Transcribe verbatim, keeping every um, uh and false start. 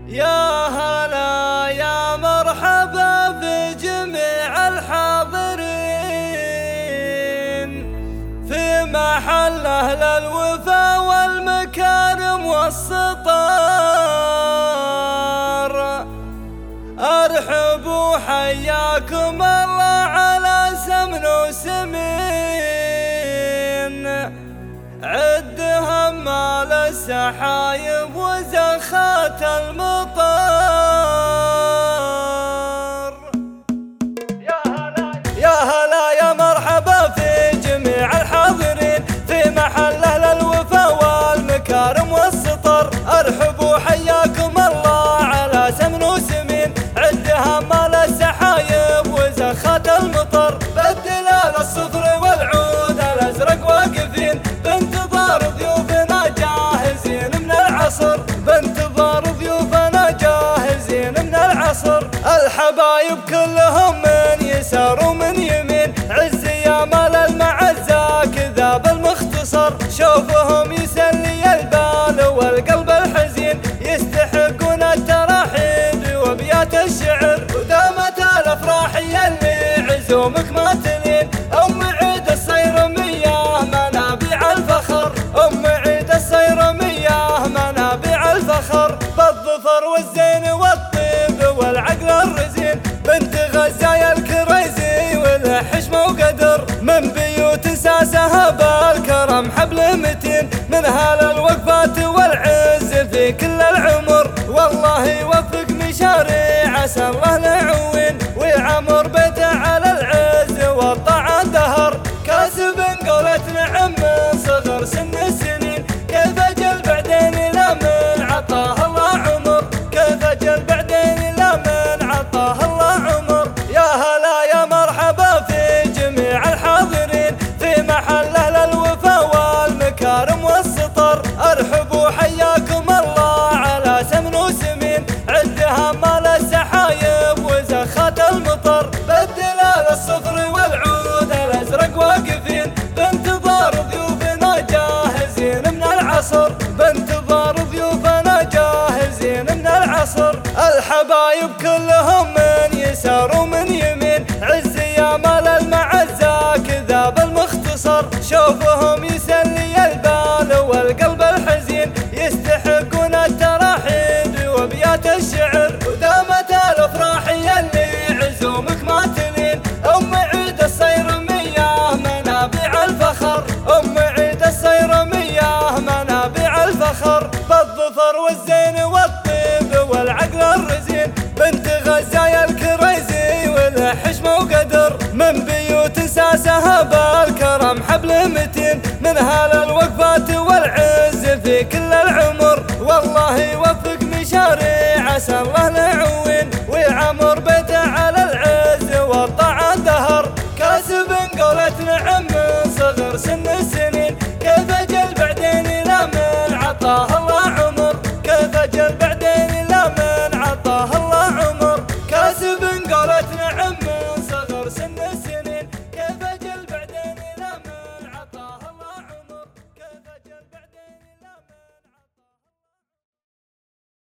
يا هلا يا مرحبا بجميع الحاضرين في محل أهل الوفا والمكارم والسطار. أرحبوا حياكم الله على سمن وسمين، عد همال السحايب وزخات المطار. يا هلا يا هلا يا مرحبا في جميع الحاضرين في محل أهل الوفا والمكارم والسطر. أرحبوا حياكم الله على سمن وسمين، عد همال السحايب وزخات المطر. بالدلال الصفر والعود الأزرق واقفين بانتظار ضيوفنا جاهزين من العصر، بانتظار ضيوفنا جاهزين من العصر. الحبايب كلهم من يسار ومن يمين، عز يا مال المعزة كذا بالمختصر. شوفهم يسلي البال والقلب الحزين، يستحقون التراحيب وابيات الشعر. ودامت الافراح يلي عزومك ما تلين، ام عيد الصير مياه منابع الفخر، ام عيد الصير مياه منابع الفخر. بالظفر والزين والطيب والعقل الرزين، بنت غزايا الكريزي والحشمة وقدر. من بيوت ساسها بالكرم حبل متين، من هال الوقفات والعز في كل العمر. والله يوفق مشاريع عسى الله نعوين، ويعمر بيته على العز والطاعة دهر. كاسب قولة نعم من صغر سن السنين، كيف اجل بعدين لا من عطاه الله عمر، كيف اجل بعدين لا من عطاه الله عمر. يا هلا يا مرحبا في جميع الحاضرين في محل أهل الوفا والمكارم والسطر. أرحبوا حياكم الله على سمن وسمين، عد همال السحايب وزخات المطر. بالدلال الصفر والعود الأزرق واقفين بانتظار ضيوفنا جاهزين من العصر، بانتظار ضيوفنا جاهزين من العصر. الحبايب كلهم من يسار ومن يمين، عز يا مال المعزة كذا بالمختصر. شوفهم يسلي البال والقلب الحزين، يستحقون التراحيب وابيات الشعر. ودامت الافراح يلي عزومك ما تلين، ام عيد الصير مياه منابع الفخر، ام عيد الصير مياه منابع الفخر. بالظفر والزين والطيب والعقل الرزين، بنت غزايا الكريزي والحشمة وقدر. من بيوت ساسها بالكرم حبل متين، من هال الوقفات والعز في كل العمر. والله يوفق مشاريع عسى الله نعوين، ويعمر بيته على العز والطاعة دهر. كاسب قولة نعم من صغر سن